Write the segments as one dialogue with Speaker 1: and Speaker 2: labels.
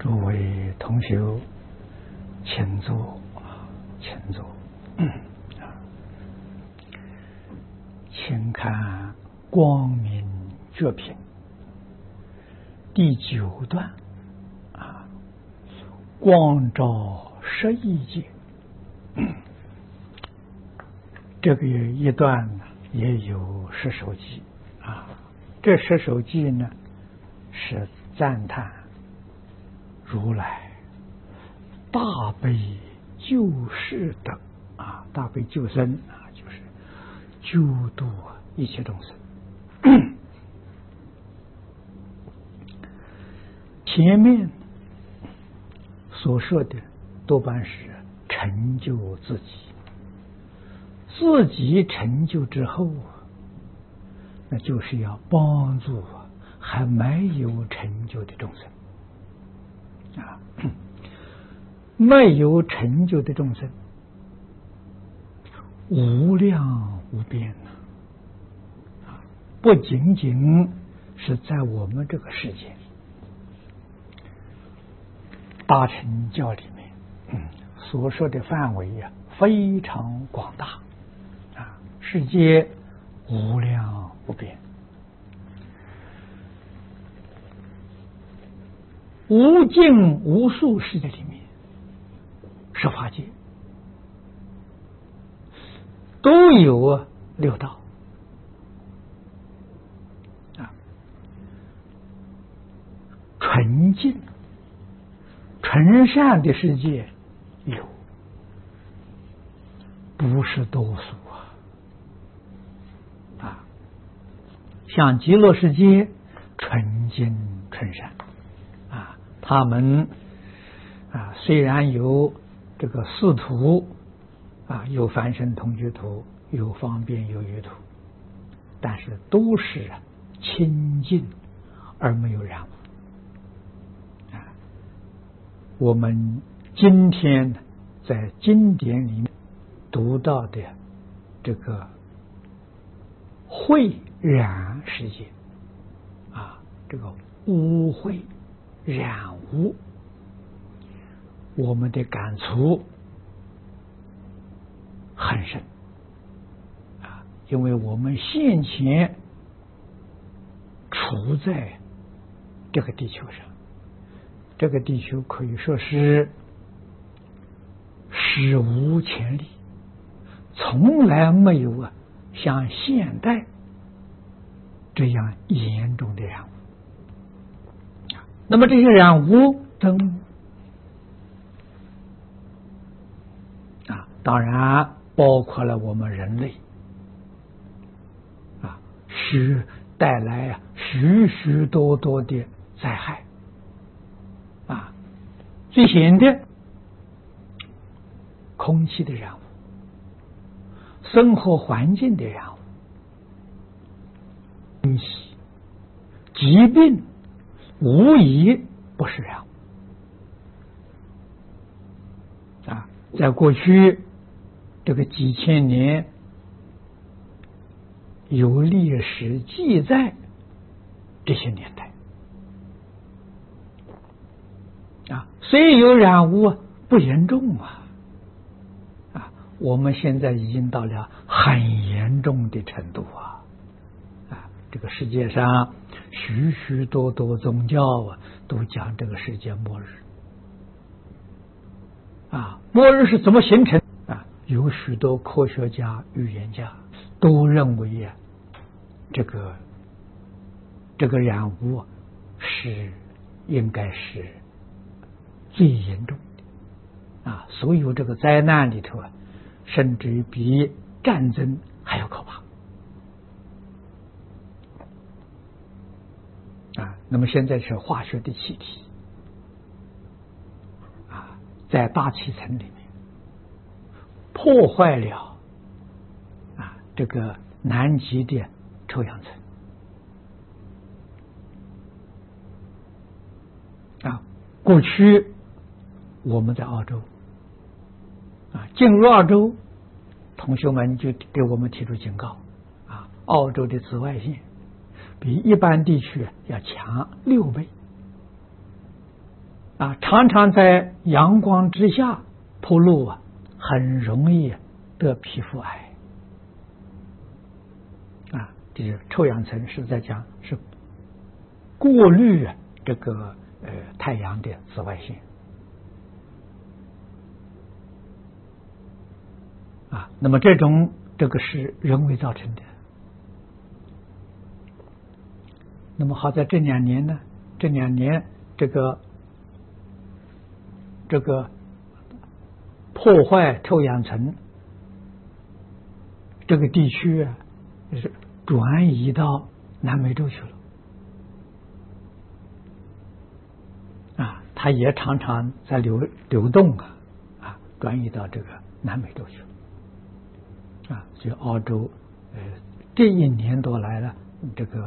Speaker 1: 诸位同学，请坐，请坐。请看《光明觉品》第9段光照11界。这个一段呢也有10首偈这10首偈呢是赞叹如来大悲救世德大悲救生就是救度一切众生。前面所说的多半是成就自己，自己成就之后那就是要帮助还没有成就的众生没有成就的众生无量无边不仅仅是在我们这个世界，大乘教里面所说的范围非常广大世界无量无边，无尽无数世界里面，十法界都有六道纯净纯善的世界有，不是多数像极乐世界纯净纯善他们虽然有这个4土有梵身同居土，有方便有余土，但是都是清净而没有染污我们今天在经典里面读到的这个秽染世界这个污秽染污，我们的感触很深因为我们现前处在这个地球上，这个地球可以说是史无前例，从来没有像现代这样严重的染污那么这些染污当然包括了我们人类是带来许许多多的灾害最显的空气的染污，生活环境的染污，疾病无疑不是染污在过去这个几千年有历史记载，这些年代虽有染污不严重我们现在已经到了很严重的程度这个世界上许许多多宗教都讲这个世界末日末日是怎么形成有许多科学家预言家都认为这个染污是应该是最严重的所有这个灾难里头甚至于比战争还要可怕那么现在是化学的气体在大气层里面破坏了这个南极的臭氧层过去我们在澳洲进入澳洲，同学们就给我们提出警告澳洲的紫外线比一般地区要强6倍常常在阳光之下暴露很容易得皮肤癌。这是臭氧层是在讲是过滤这个太阳的紫外线那么这个是人为造成的。那么好在这2年呢，这个破坏臭氧层这个地区是转移到南美洲去了它也常常在流动转移到这个南美洲去了所以澳洲这1年多来了，这个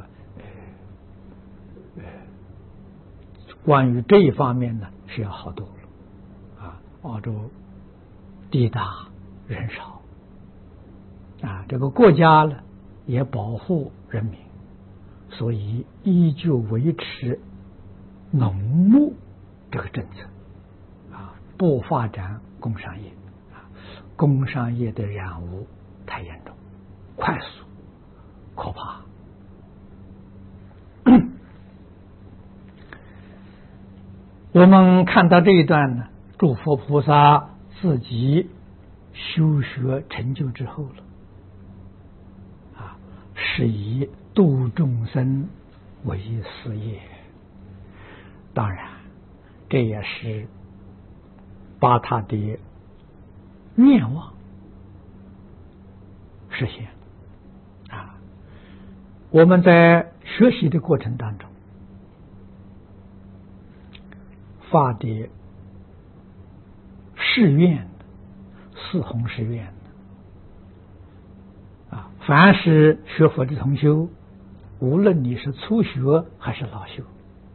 Speaker 1: 关于这一方面呢是要好多了澳洲地大人少这个国家呢也保护人民，所以依旧维持农牧这个政策不发展工商业工商业的染污太严重，快速可怕。我们看到这一段呢，诸佛菩萨自己修学成就之后了是以度众生为事业，当然这也是把他的愿望实现我们在学习的过程当中发的誓愿四弘誓愿凡是学佛的同修，无论你是初学还是老修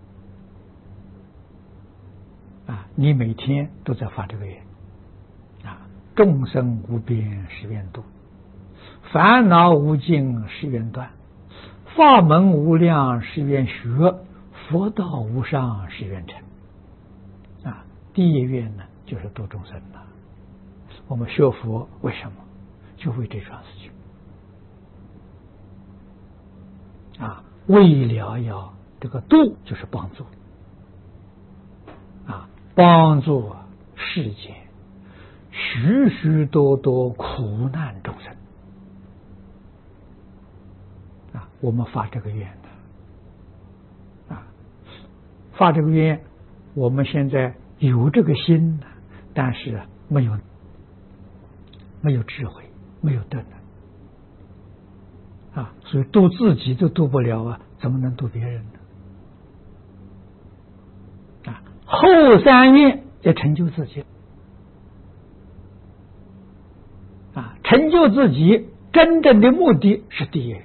Speaker 1: 你每天都在发这个愿众生无边誓愿度，烦恼无尽誓愿断，法门无量誓愿学，佛道无上誓愿成第一愿呢就是度众生了。我们学佛为什么？就为这桩事情为了要这个度就是帮助帮助世界许许多多苦难众生我们发这个愿发这个愿，我们现在有这个心但是没有智慧，没有德能所以度自己都度不了怎么能度别人呢后3愿要成就自己成就自己真正的目的是第一愿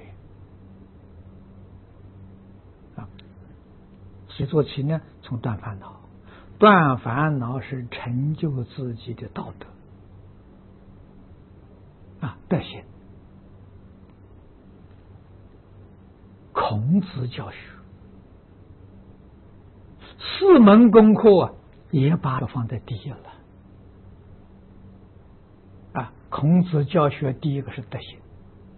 Speaker 1: 所以做起呢，从断烦恼，断烦恼是成就自己的道德德行。孔子教学4门功课也把它放在第一了孔子教学第一个是德行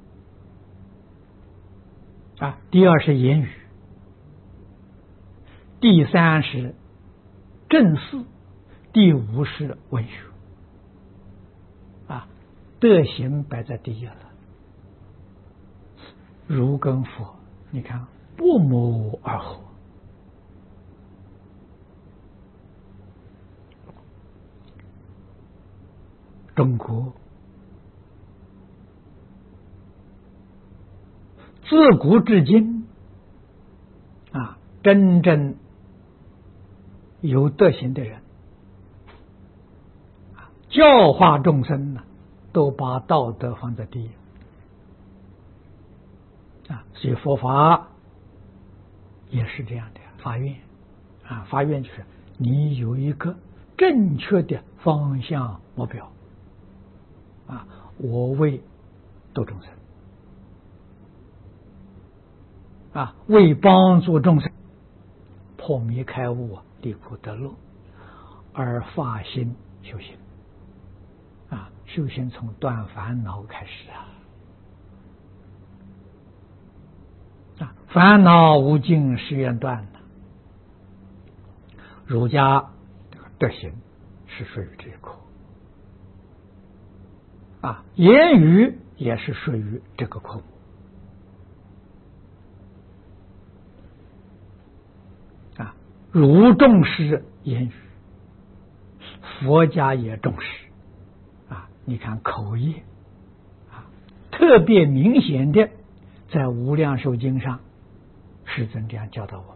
Speaker 1: 第二是言语，第3是正事，第5是文学德行摆在第一了。儒跟佛你看不谋而合中国自古至今真正有德行的人教化众生都把道德放在第一所以佛法也是这样的发愿发愿就是你有一个正确的方向目标我为度众生为帮助众生破迷开悟离苦得乐而发心修行。修行从断烦恼开始烦恼无尽誓愿断的。儒家德行是属于这一科言语也是属于这个科目儒重视言语，佛家也重视你看口业特别明显的在无量寿经上世尊这样教导我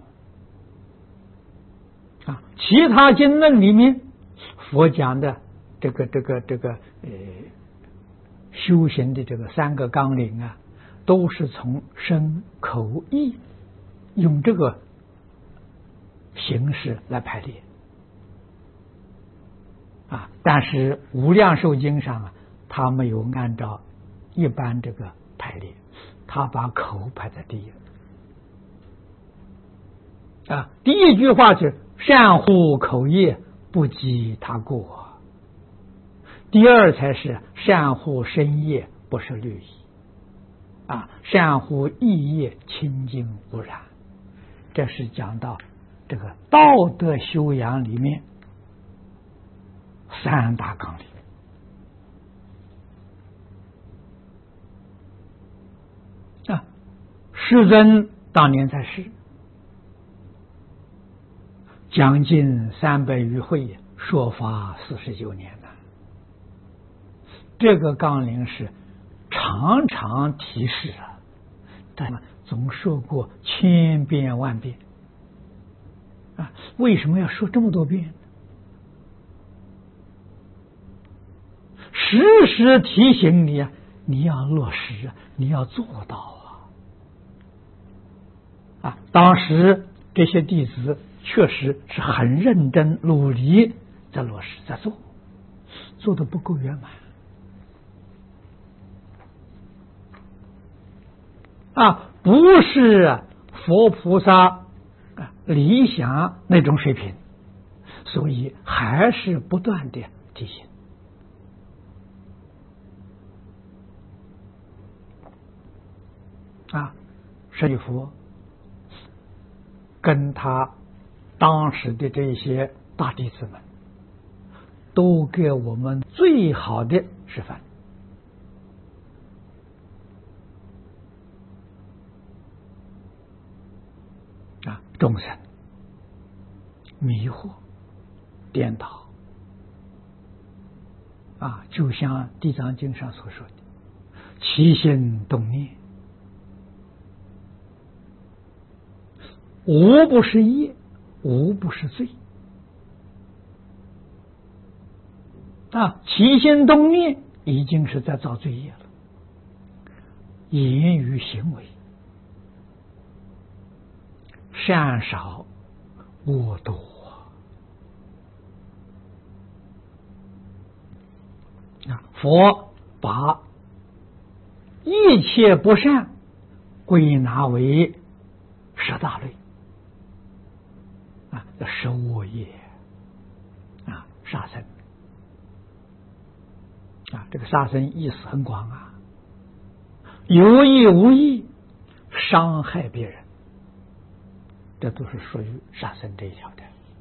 Speaker 1: 们其他经论里面佛讲的这个修行的这个3个纲领都是从身口意用这个形式来排列但是无量寿经上他没有按照一般这个排列，他把口排在第一第一句话是善护口业，不及他过。第二才是善护身业，不是律仪善护意业，清净无染。这是讲到这个道德修养里面3大纲领世尊当年在世，将近300余会，说法49年了。这个纲领是常常提示但总说过千遍万遍为什么要说这么多遍？时时提醒你你要落实你要做到当时这些弟子确实是很认真努力在落实在做，做得不够圆满不是佛菩萨理想那种水平，所以还是不断的提醒舍利弗跟他当时的这些大弟子们都给我们最好的示范众生迷惑颠倒就像地藏经上所说的起心动念无不是业，无不是罪起心动念已经是在造罪业了，言语行为善少恶多佛把一切不善归纳为10大类食恶业杀生这个杀生意思很广有意无意伤害别人，这都是属于杀生这一条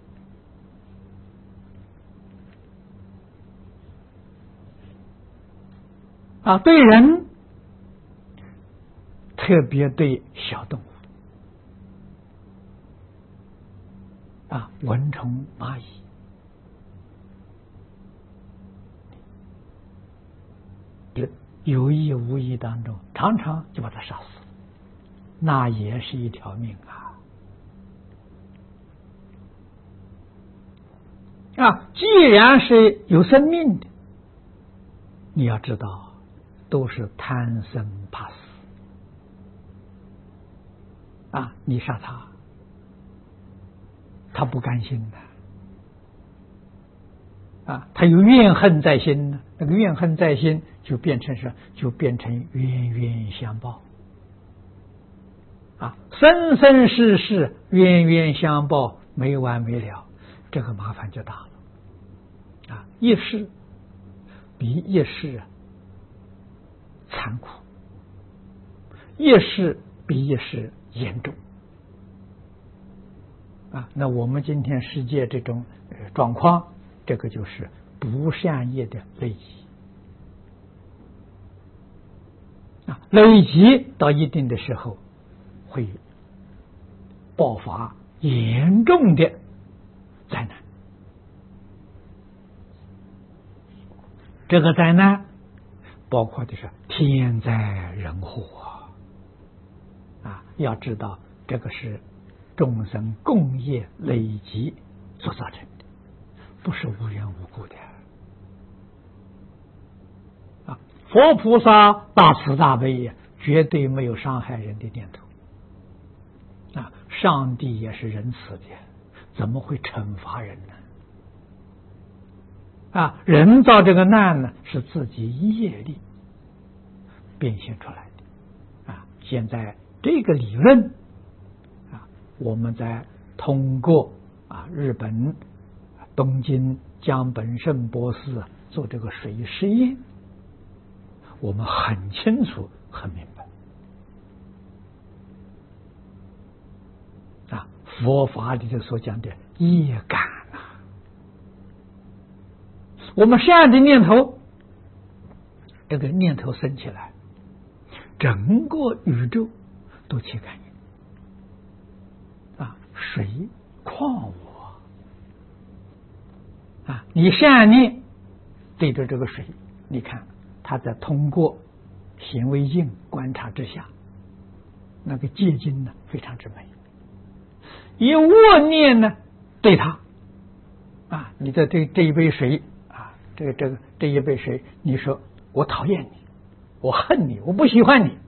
Speaker 1: 的对人特别对小动物蚊虫蚂蚁有意无意当中常常就把它杀死，那也是一条命既然是有生命的，你要知道都是贪生怕死你杀他不甘心他有怨恨在心那个怨恨在心就变成冤冤相报生生世世冤冤相报，没完没了，这个麻烦就大一世比一世残酷，一世比一世严重。那我们今天世界这种状况，这个就是不善业的累积。累积到一定的时候，会爆发严重的灾难。这个灾难包括的是天灾人祸要知道这个是众生共业累积所造成的，不是无缘无故的。佛菩萨大慈大悲，绝对没有伤害人的念头。上帝也是仁慈的，怎么会惩罚人呢？人造这个难呢，是自己业力变现出来的。现在这个理论我们在通过日本东京江本胜博士做这个水实验，我们很清楚很明白佛法里头所讲的业感我们善的念头，这个念头升起来，整个宇宙都起感应水矿物你善念对着这个水，你看它在通过显微镜观察之下，那个结晶呢非常之美。以恶念呢对它你的这一杯水这一杯水，你说我讨厌你，我恨你，我不喜欢你，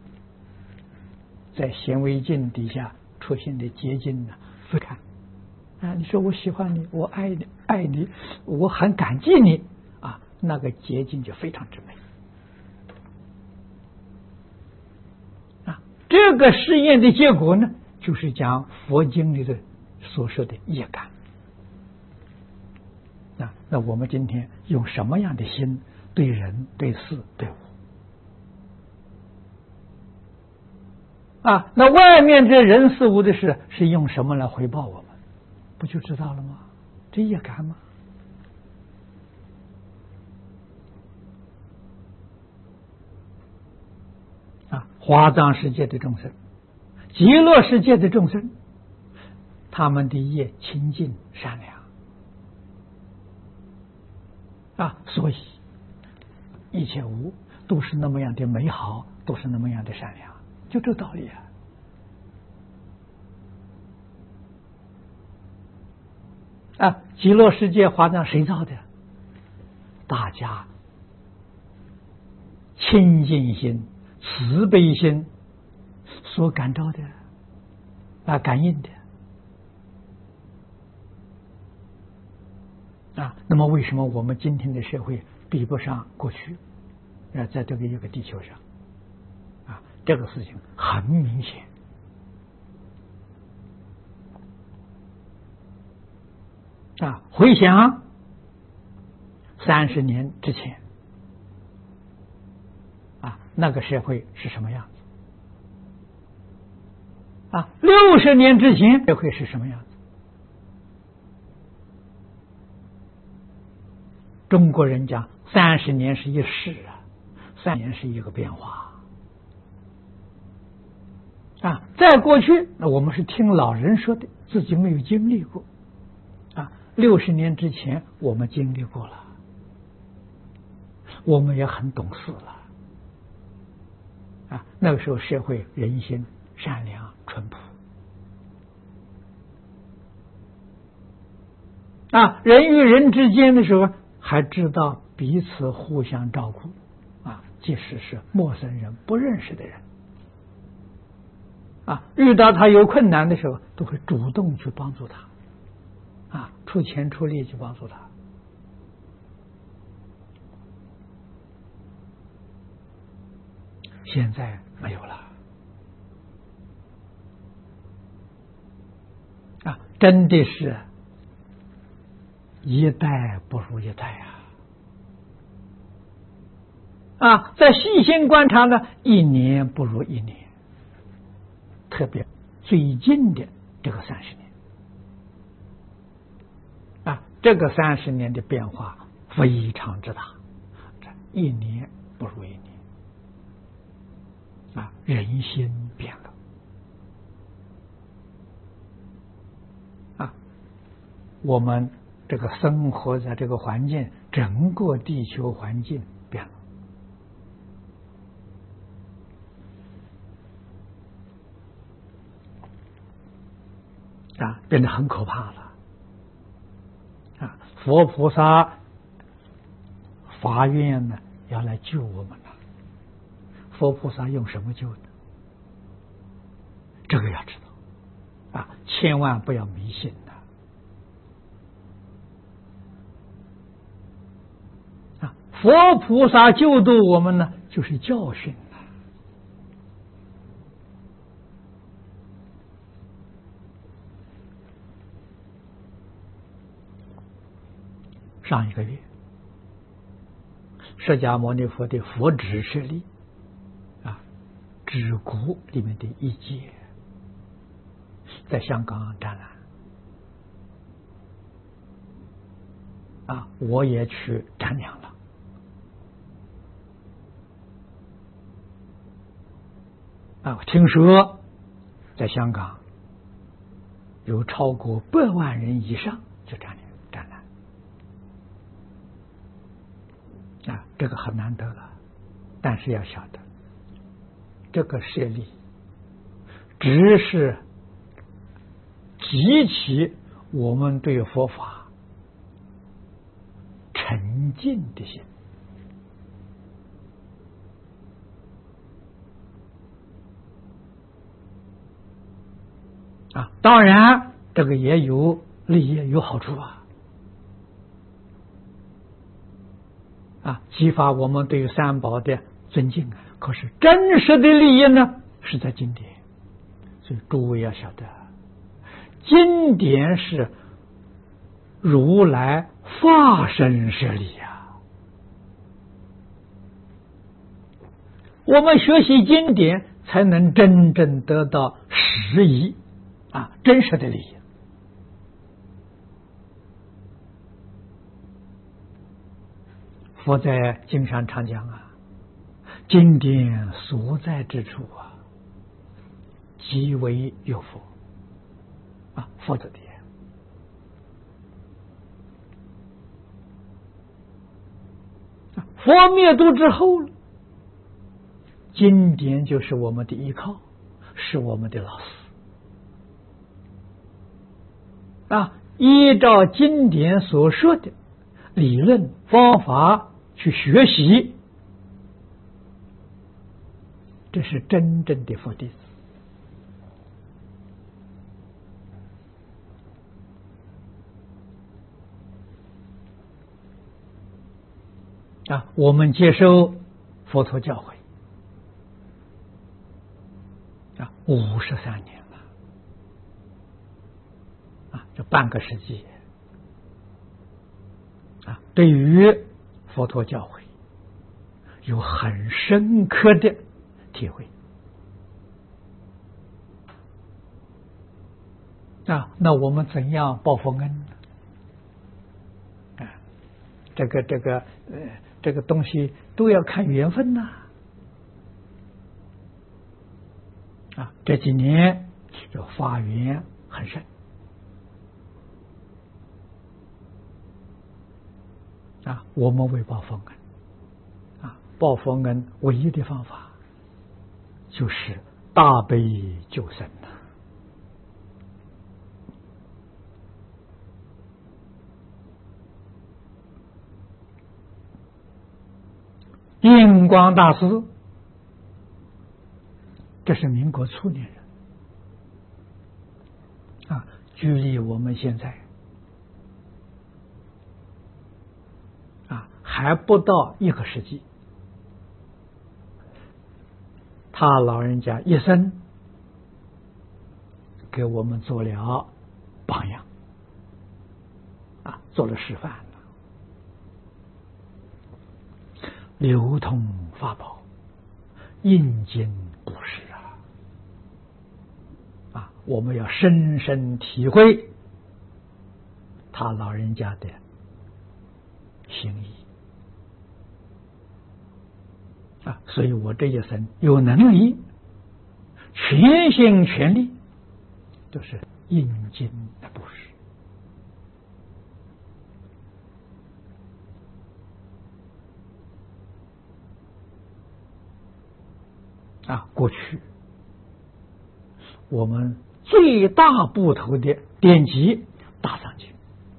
Speaker 1: 在显微镜底下出现的结晶呢，不看你说我喜欢你，我爱你，我很感激你那个结晶就非常之美这个实验的结果呢，就是讲佛经里的所说的业感那我们今天用什么样的心对人对事对物那外面这人事物的事是用什么来回报我们，不就知道了吗？这业感吗？华藏世界的众生，极乐世界的众生，他们的业清净善良所以一切无都是那么样的美好，都是那么样的善良，就这道理极乐世界华藏谁造的？大家清净心慈悲心所感召的感应的那么为什么我们今天的社会比不上过去在这个一个地球上这个事情很明显回想30年之前那个社会是什么样子60年之前社会是什么样子？中国人讲30年是一世3年是一个变化在过去我们是听老人说的，自己没有经历过60年之前我们经历过了，我们也很懂事了那个时候社会人心善良淳朴人与人之间的时候还知道彼此互相照顾即使是陌生人不认识的人遇到他有困难的时候都会主动去帮助他出钱出力去帮助他现在没有了真的是一代不如一代在细心观察呢，一年不如一年。特别最近的这个30年这个30年的变化非常之大，一年不如一年人心变了我们这个生活在这个环境，整个地球环境变了变得很可怕了佛菩萨发愿呢，要来救我们了。佛菩萨用什么救的？这个要知道千万不要迷信佛菩萨救度我们呢，就是教训上一个月，释迦牟尼佛的佛指舍利指骨里面的一节，在香港展览我也去瞻仰了听说在香港有超过100万人以上去展览这个很难得了。但是要晓得，这个舍利只是激起我们对佛法沉静的心当然这个也有利益，有好处激发我们对三宝的尊敬可是真实的利益呢，是在经典。所以诸位要晓得，经典是如来化身舍利我们学习经典才能真正得到实益真实的利益。佛在经上常讲经典所在之处即为有佛佛的点佛灭度之后，经典就是我们的依靠，是我们的老师依照经典所说的理论方法去学习，这是真正的佛弟子我们接受佛陀教诲53年了这半个世纪对于佛陀教诲有很深刻的体会那我们怎样报佛恩呢？这个东西都要看缘分这几年就法缘很深我们为报佛恩报佛恩唯一的方法就是大悲救生印光大师，这是民国初年人距离我们现在还不到1个世纪，他老人家一生给我们做了榜样做了示范了。流通法宝，应经布施我们要深深体会他老人家的心意所以我这一生有能力，全心全力，就是应经的布施过去我们最大部头的典籍《大藏经》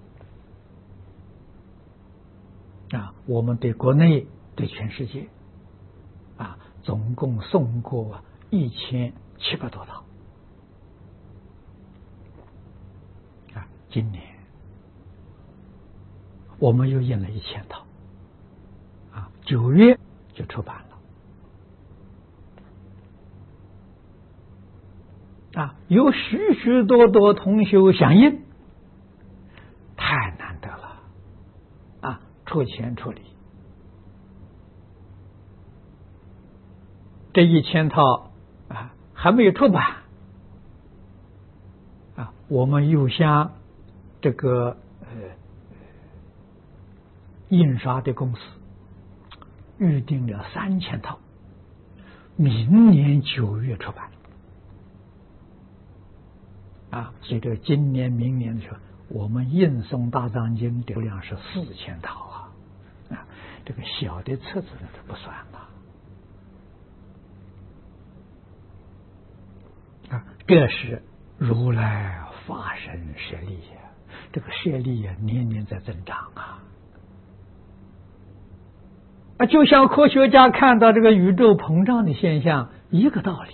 Speaker 1: 我们对国内对全世界总共送过1700多套今年我们又印了1000套9月就出版了有许许多多同修响应，太难得了出钱出力。这1000套还没有出版我们又向这个印刷的公司预定了3000套，明年9月出版所以这个今年明年的时候，我们印送大藏经流量是4000套这个小的册子那都不算这是如来法身舍利这个舍利年年在增长就像科学家看到这个宇宙膨胀的现象一个道理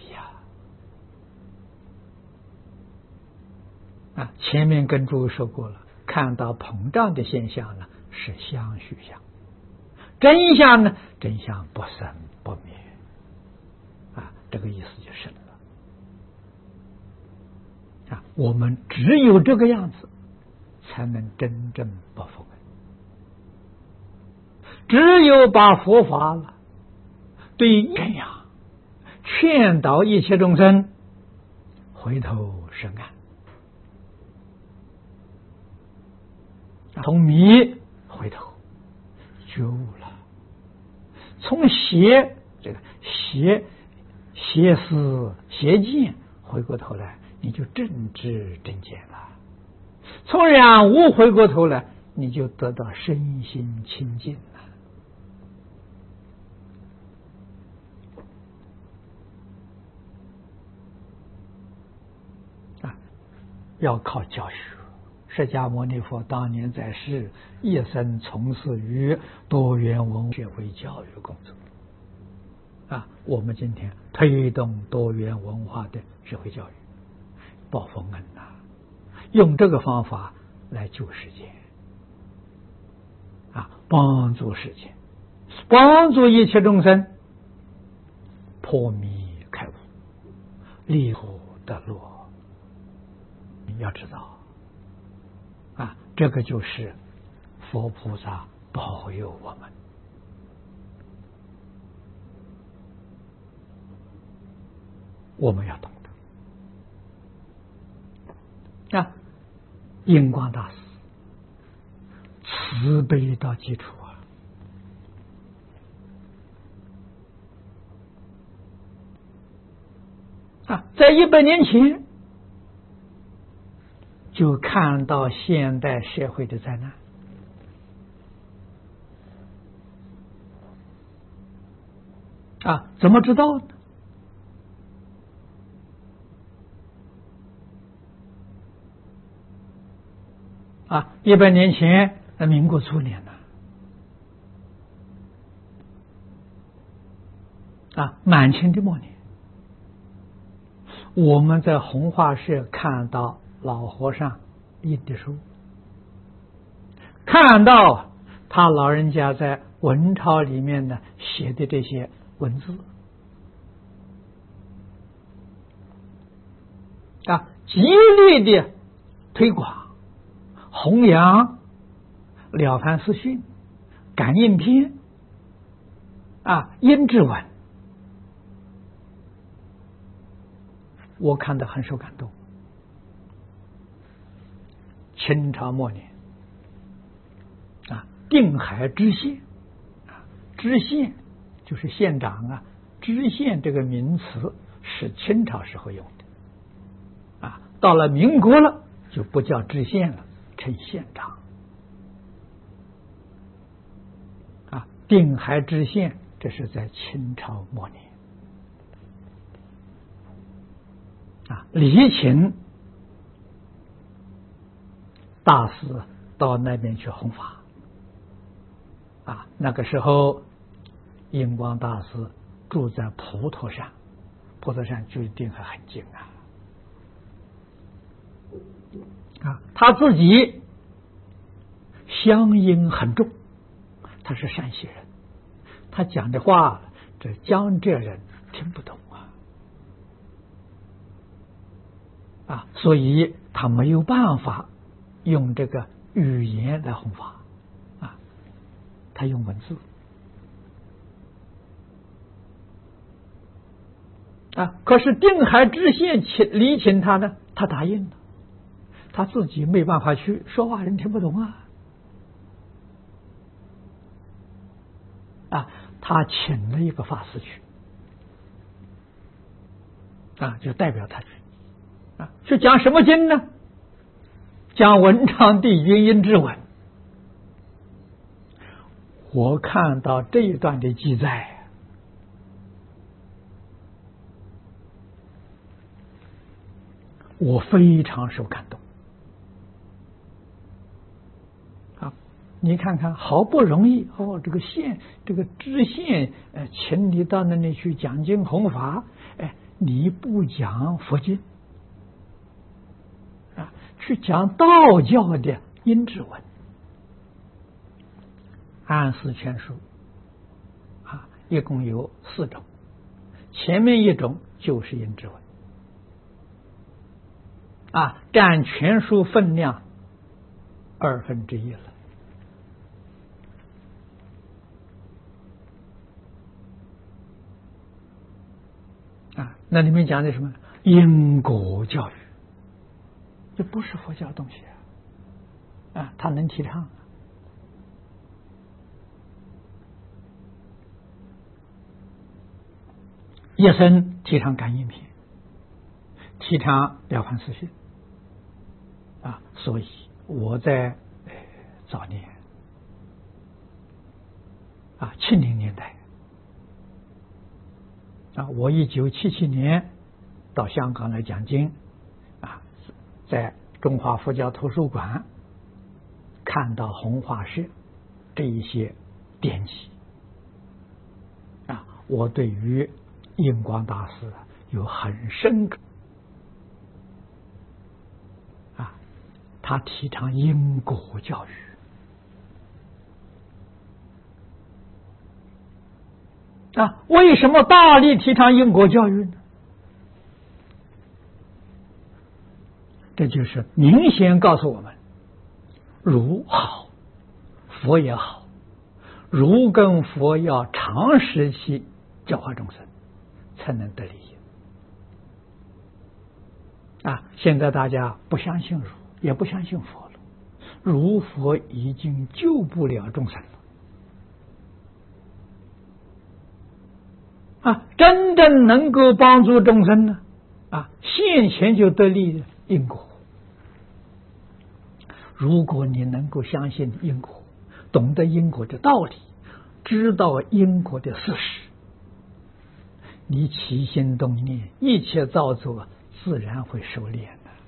Speaker 1: 前面跟诸位说过了，看到膨胀的现象呢是相续相，真相呢，真相不生不灭这个意思就深了我们只有这个样子才能真正不封恩，只有把佛法了对宣扬劝导一切众生回头是岸，从迷回头觉悟了，从邪这个邪思邪见回过头来，你就正知正见了，从染污回过头来，你就得到身心清净了要靠教学。释迦牟尼佛当年在世，一生从事于多元文化社会教育工作我们今天推动多元文化的社会教育，报佛恩用这个方法来救世界帮助世界，帮助一切众生破迷开悟，离苦得乐。你要知道这个就是佛菩萨保佑我们，我们要懂得印光大师慈悲到基础在100年前就看到现代社会的灾难怎么知道呢？100年前民国初年满清的末年，我们在弘化社看到老和尚印的书，看到他老人家在文钞里面呢写的这些文字极力的推广弘扬了凡四训、感应篇阴志文，我看得很受感动。清朝末年定海知县知县就是县长知县这个名词是清朝时候用的到了民国了就不叫知县了，称县长定海知县，这是在清朝末年礼请大师到那边去弘法那个时候印光大师住在普陀山，普陀山距定海很近他自己乡音很重，他是山西人，他讲的话这江浙人听不懂所以他没有办法用这个语言来弘法他用文字可是定海知县礼请他呢，他答应了，他自己没办法去，说话人听不懂他请了一个法师去就代表他去讲什么经呢？讲文昌帝君阴志文。我看到这一段的记载，我非常受感动你看看，好不容易这个知县请你到那里去讲经弘法，你不讲佛经去讲道教的阴志文，安世全书一共有4种，前面一种就是阴志文占全书分量1/2了那里面讲的什么因果教育，这不是佛教东西他能提倡一生提倡感应篇，提倡了凡四训所以我在早年70年代我1977年到香港来讲经在中华佛教图书馆看到弘化社这一些典籍我对于印光大师有很深刻他提倡因果教育为什么大力提倡因果教育呢？这就是明显告诉我们，儒好，佛也好，儒跟佛要长时期教化众生，才能得利益现在大家不相信儒，也不相信佛了，儒佛已经救不了众生了真正能够帮助众生呢现前就得利的因果。如果你能够相信因果，懂得因果的道理，知道因果的事实，你起心动念，一切造作自然会收敛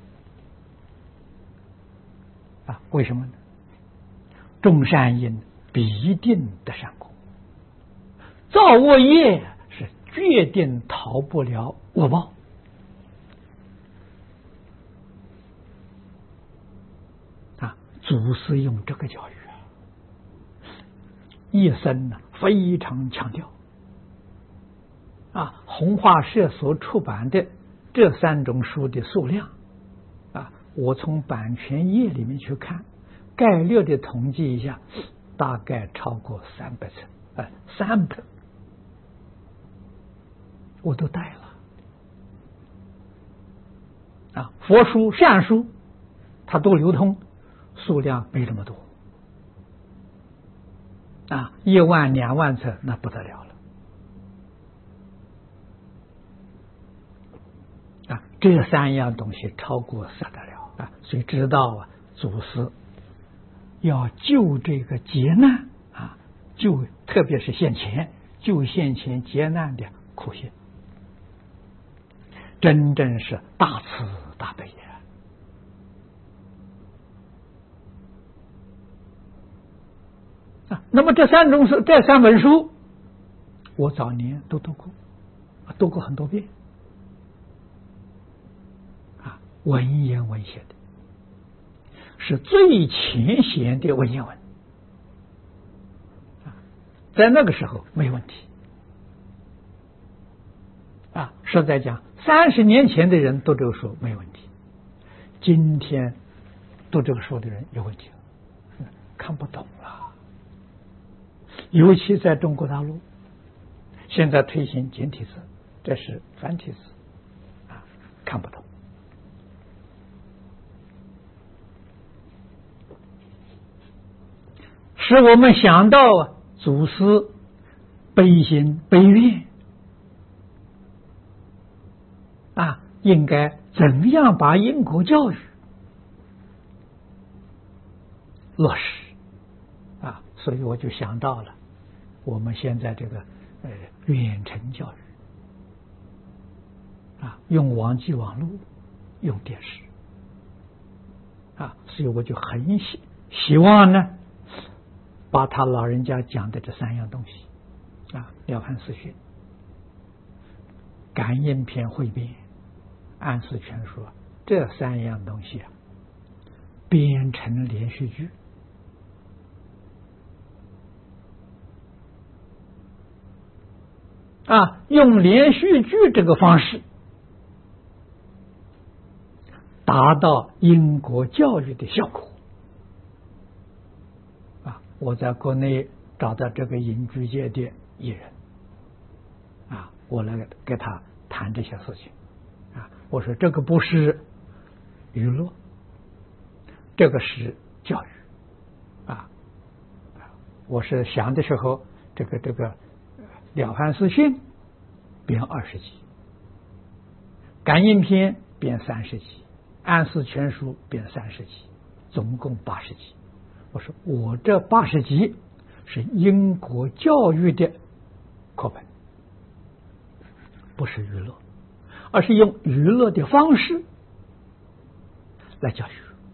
Speaker 1: 的为什么呢？种善因必定得善果，造恶业是决定逃不了恶报祖师用这个教育一生非常强调弘化社所出版的这3种书的数量我从版权页里面去看， 概略的统计一下，大概超过300册，300，我都带了佛书、善书，它都流通，数量没这么多1万、2万册那不得了了这3样东西超过不得了所以知道祖师要救这个劫难救特别是现前救现前劫难的苦心，真正是大慈大悲那么这3本书，我早年都读过很多遍文言文写的，是最浅显的文言文在那个时候没问题实在讲30年前的人读这个书没问题，今天读这个书的人有问题了，看不懂了。尤其在中国大陆，现在推行简体字，这是繁体字看不懂。使我们想到祖师悲心悲愿应该怎样把因果教育落实所以我就想到了我们现在这个远程教育用网际网络，用电视所以我就很希望呢，把他老人家讲的这3样东西了凡四训、感应篇汇编、安世全说这3样东西编成连续剧用连续剧这个方式达到因果教育的效果我在国内找到这个影剧界的艺人我来给他谈这些事情我说这个不是娱乐，这个是教育我是想的时候这个了凡四训编20集，感应篇编30集，安世全书编30集，总共80集。我说我这80集是因果教育的课本，不是娱乐，而是用娱乐的方式来教育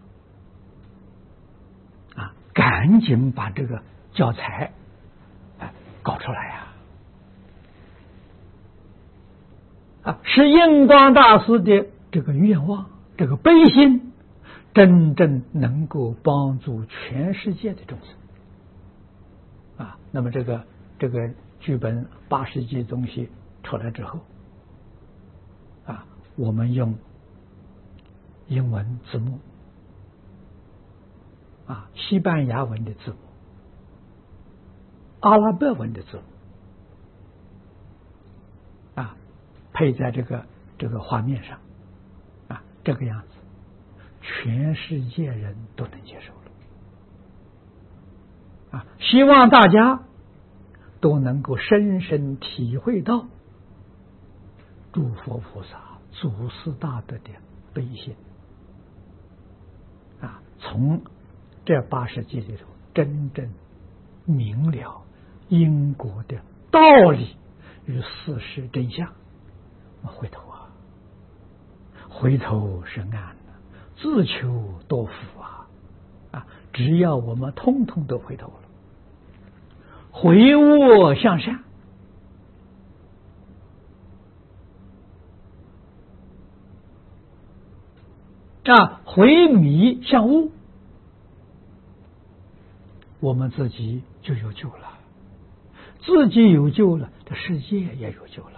Speaker 1: 赶紧把这个教材搞出来是印光大师的这个愿望，这个悲心真正能够帮助全世界的众生那么这个剧本80集东西出来之后我们用英文字幕西班牙文的字幕、阿拉伯文的字幕配在这个画面上这个样子全世界人都能接受了希望大家都能够深深体会到诸佛菩萨祖师大德的悲心从这80集里头真正明了因果的道理与事实真相。回头是岸自求多福只要我们通通都回头了，回恶向善回迷向悟，我们自己就有救了，自己有救了，这世界也有救了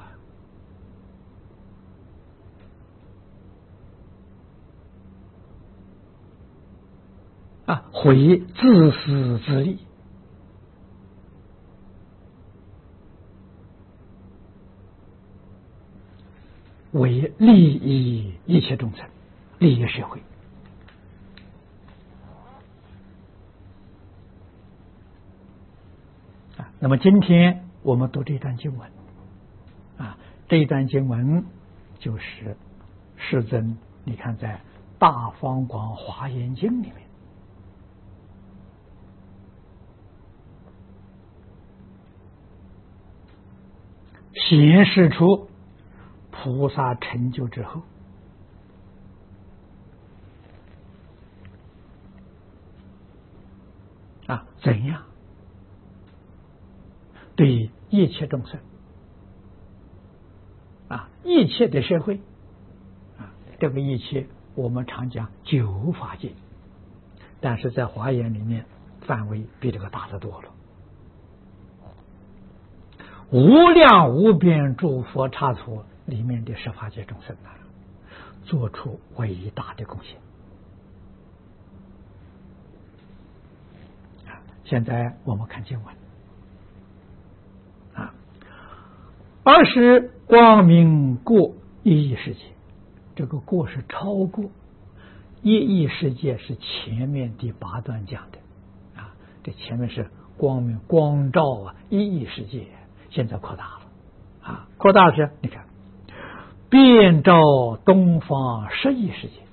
Speaker 1: 毁自私自利，为利益一切众生，利益社会。那么今天我们读这段经文这一段经文就是世尊你看在《大方广华严经》里面显示出菩萨成就之后怎样对一切众生一切的社会这个一切我们常讲九法界，但是在华严里面范围比这个大得多了。无量无边诸佛刹土里面的十法界众生做出伟大的贡献。现在我们看经文而是光明过一亿世界，这个过是超过一亿世界，是前面第8段讲的这前面是光明光照一亿世界，现在扩大了扩大是你看遍照东方10亿世界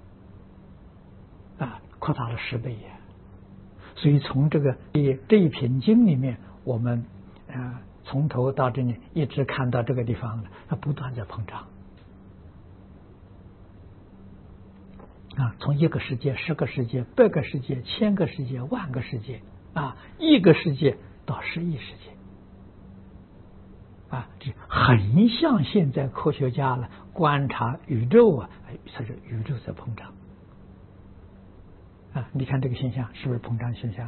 Speaker 1: 扩大了10倍所以从这一品经里面我们从头到这里一直看到这个地方它不断在膨胀从1个世界、10个世界、100个世界、1000个世界、10000个世界1个世界到10亿世界这很像现在科学家观察宇宙它是宇宙在膨胀你看这个现象是不是膨胀现象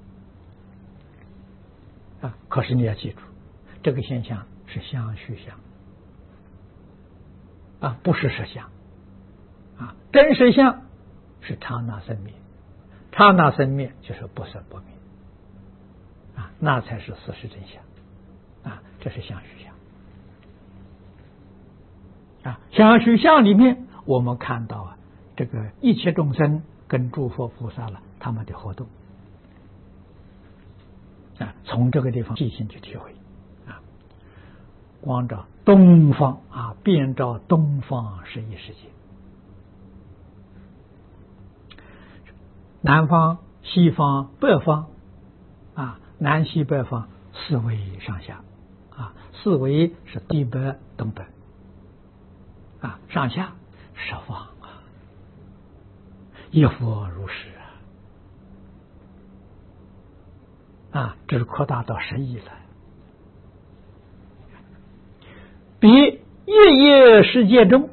Speaker 1: 可是你要记住这个现象是相续相不是实相真实相是刹那生灭，刹那生灭就是不生不灭那才是事实真相这是相续相相续相里面我们看到这个一切众生跟诸佛菩萨他们的活动从这个地方细心去体会光照东方遍照东方10亿世界，南方、西方、北方南西北方4维上下4维是西北、东北上下十方一佛如是这是扩大到10亿了，比一亿世界中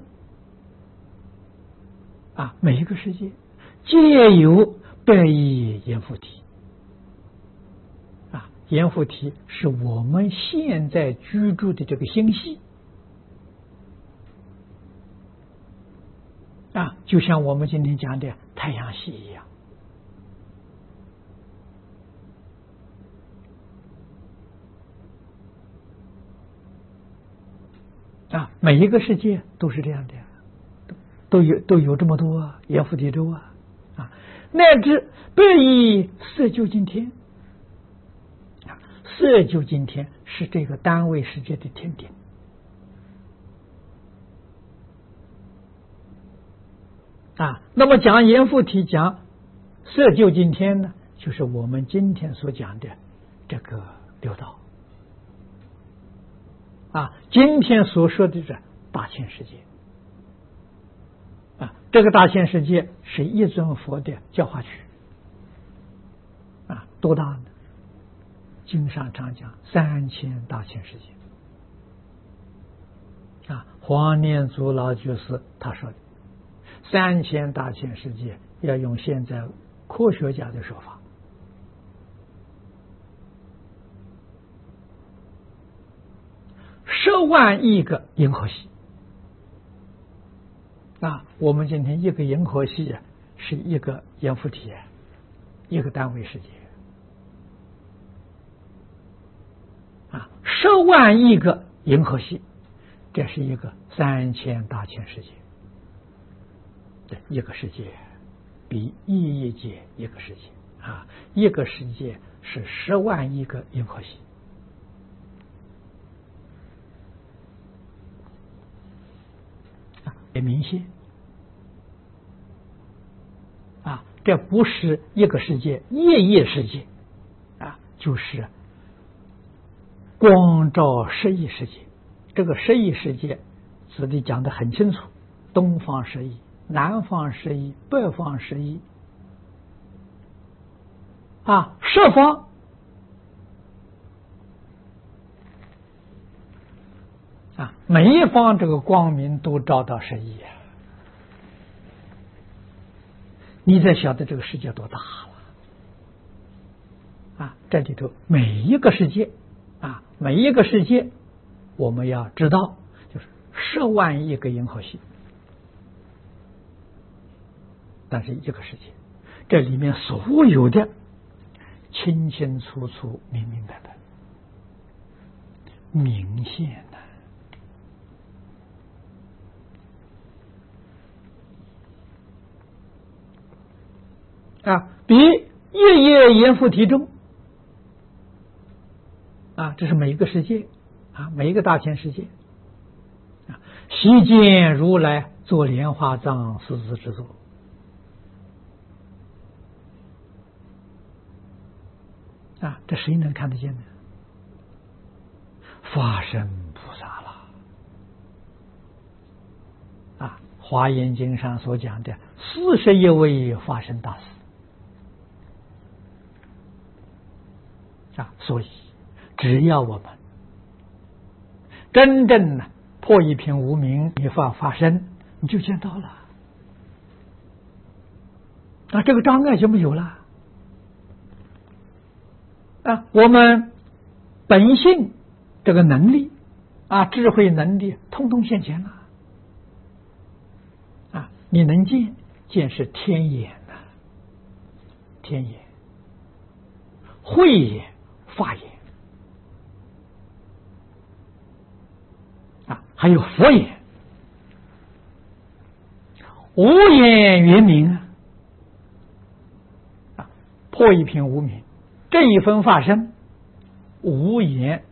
Speaker 1: 每一个世界皆有100亿阎浮提阎浮提是我们现在居住的这个星系就像我们今天讲的太阳系一样每一个世界都是这样的都有这么多阎浮提洲乃至100亿色究竟天色究竟天是这个单位世界的天顶那么讲阎浮提讲色究竟天呢，就是我们今天所讲的这个六道今天所说的这大千世界这个大千世界是一尊佛的教化区多大呢？经上常讲3000大千世界黄念祖老居士他说的3000大千世界要用现在科学家的说法10万亿个银河系我们今天一个银河系是一个阎浮提一个单位世界，10万亿个银河系，这是一个3000大千世界。一个世界比一亿界一个世界一个世界是10万亿个银河系明显这不是一个世界一亿世界就是光照10亿世界。这个10亿世界这里讲得很清楚，东方10亿，南方10亿，北方10亿十方每一方这个光明都照到10亿你才晓得这个世界多大了这里头每一个世界每一个世界我们要知道就是10万亿个银河系，但是一个世界这里面所有的清清楚楚明明白白明显比夜夜阎浮提重这是每一个世界每一个大千世界悉见如来作莲花藏狮子之作这谁能看得见呢？法身菩萨了华严经上所讲的41位法身大士所以只要我们真正破一片无明，你发身，你就见到了这个障碍就没有了我们本性这个能力智慧能力通通现前了你能见，见是天眼天眼慧眼法眼还有佛眼无眼圆明破一片无明，这一分法身无眼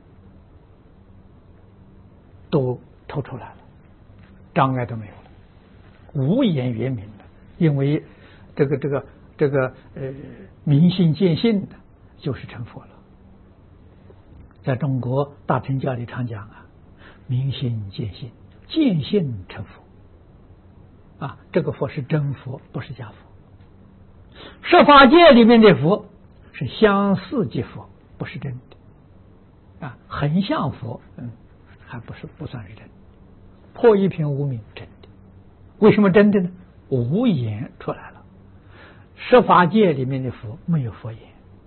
Speaker 1: 都透出来了，障碍都没有了，无眼圆明的。因为这个明心见性的就是成佛了。在中国大乘教里常讲明心见性，见性成佛这个佛是真佛，不是假佛。十法界里面的佛是相似即佛，不是真的很像佛还不算是真的。破一片无明真的，为什么真的呢？无眼出来了。十法界里面的佛没有佛眼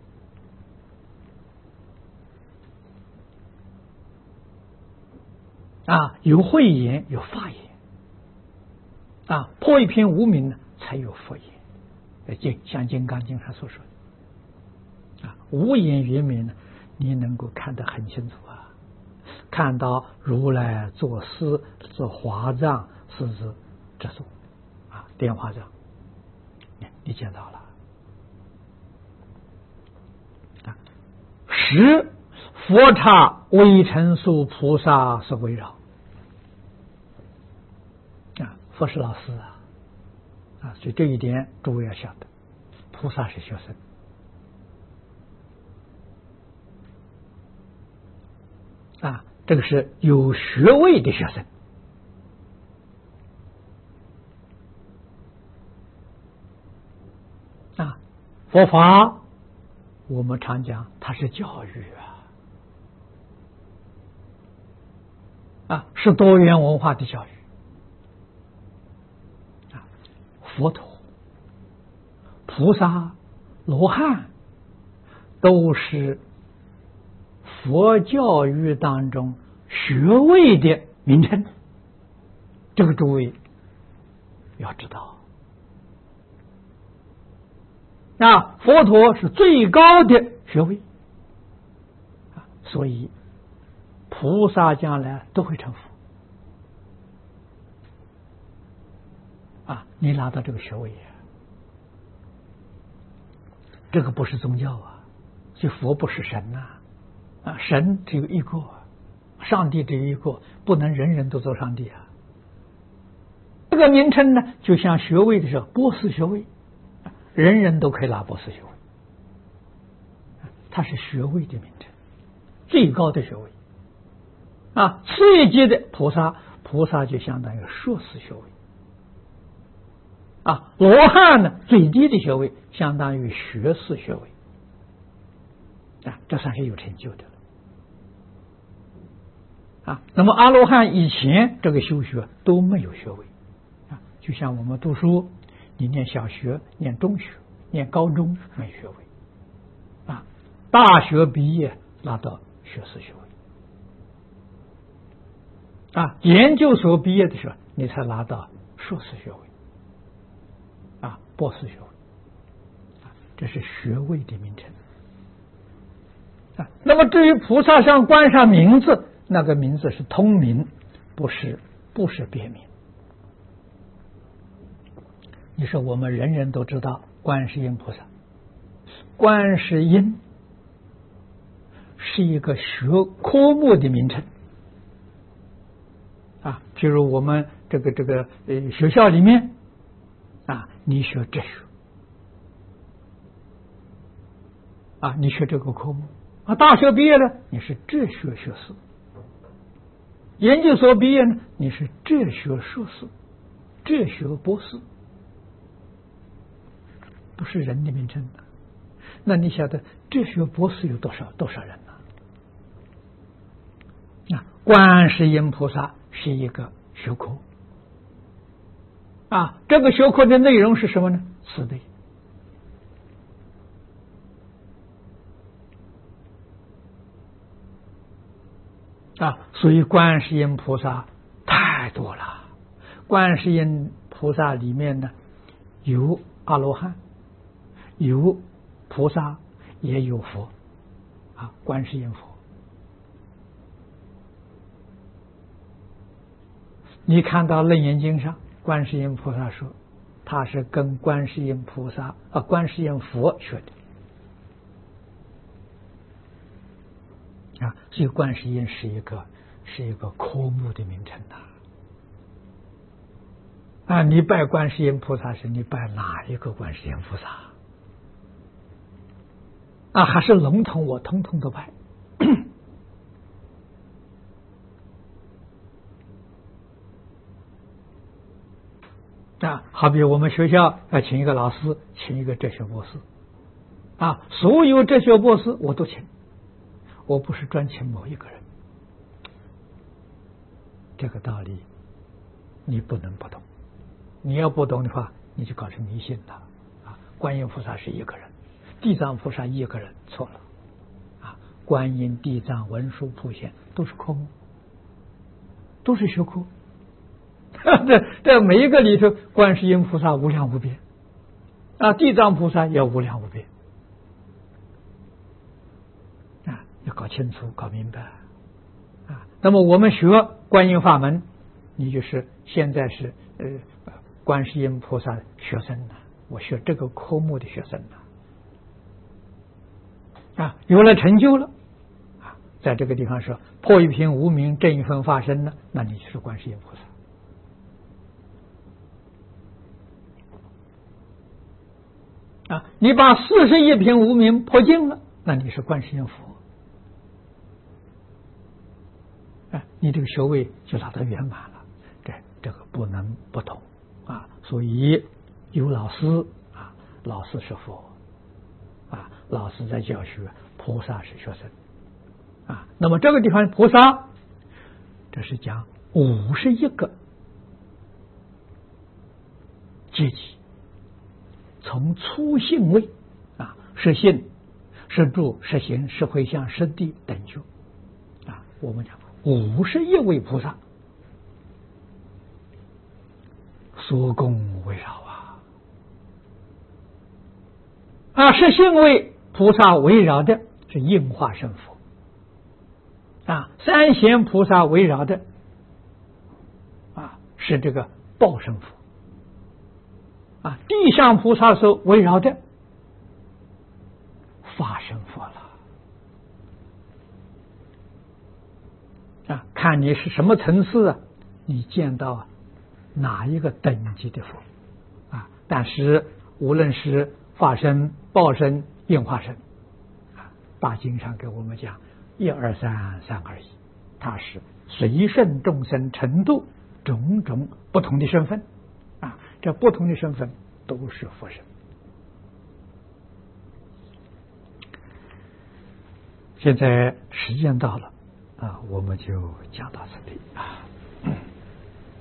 Speaker 1: 有慧眼有法眼破一片无明呢才有佛眼。像金刚经上所说的无眼圆明呢，你能够看得很清楚看到如来作狮作华藏狮子之作莲花藏你见到了十佛刹微尘数菩萨所围绕佛是老师所以这一点诸位要晓得，菩萨是学生这个是有学位的学生佛法我们常讲它是教育是多元文化的教育佛陀菩萨罗汉都是佛教育当中学位的名称，这个诸位要知道佛陀是最高的学位所以菩萨将来都会成佛你拿到这个学位这个不是宗教所以佛不是神神只有一个，上帝只有一个，不能人人都做上帝这个名称呢，就像学位的时候，博士学位，人人都可以拿博士学位，它是学位的名称，最高的学位次一级的菩萨就相当于硕士学位罗汉呢，最低的学位相当于学士学位这算是有成就的了那么阿罗汉以前这个修学都没有学位就像我们读书，你念小学、念中学、念高中没学位大学毕业拿到学士学位研究所毕业的时候你才拿到硕士学位博士学位这是学位的名称那么至于菩萨上冠上名字，那个名字是通名，不是别名。你说我们人人都知道观世音菩萨，观世音是一个科目的名称譬如我们这个学校里面你学哲学你学这个科目大学毕业了你是哲学学士，研究所毕业呢你是哲学硕士、哲学博士，不是人的名称那你晓得哲学博士有多少人观世音菩萨是一个学科这个学科的内容是什么呢？慈悲所以观世音菩萨太多了。观世音菩萨里面呢，有阿罗汉，有菩萨，也有佛观世音佛。你看到《楞严经》上，观世音菩萨说，他是跟观世音菩萨观世音佛学的所以观世音是一个科目的名称你拜观世音菩萨时，你拜哪一个观世音菩萨还是笼统我通通都拜好比我们学校要请一个老师，请一个哲学博士所有哲学博士我都请，我不是专请某一个人。这个道理你不能不懂，你要不懂的话你就搞成迷信了观音菩萨是一个人，地藏菩萨一个人，错了观音、地藏、文殊、普贤都是科目，都是学科这每一个里头，观世音菩萨无量无边地藏菩萨也无量无边要搞清楚搞明白那么我们学观音法门，你就是现在是观世音菩萨学生我学这个科目的学生有了成就了在这个地方说破一品无明，正一分法身那你就是观世音菩萨你把41品无明破尽了，那你是观世音佛你这个学位就拿到圆满了，这个不能不懂所以有老师老师是佛老师在教学，菩萨是学生那么这个地方菩萨，这是讲51个阶级，从初信位是信、是住、是行、是回向、是地等觉我们讲51位菩萨所供围绕是信为菩萨围绕的是应化身佛三贤菩萨围绕的是这个报身佛地上菩萨所围绕的法身佛了看你是什么层次你见到哪一个等级的佛但是无论是法身、报身、应化身大经上给我们讲1、2、3、3、2、1，它是随顺众生程度种种不同的身份这不同的身份都是佛身。现在时间到了我们就讲到这里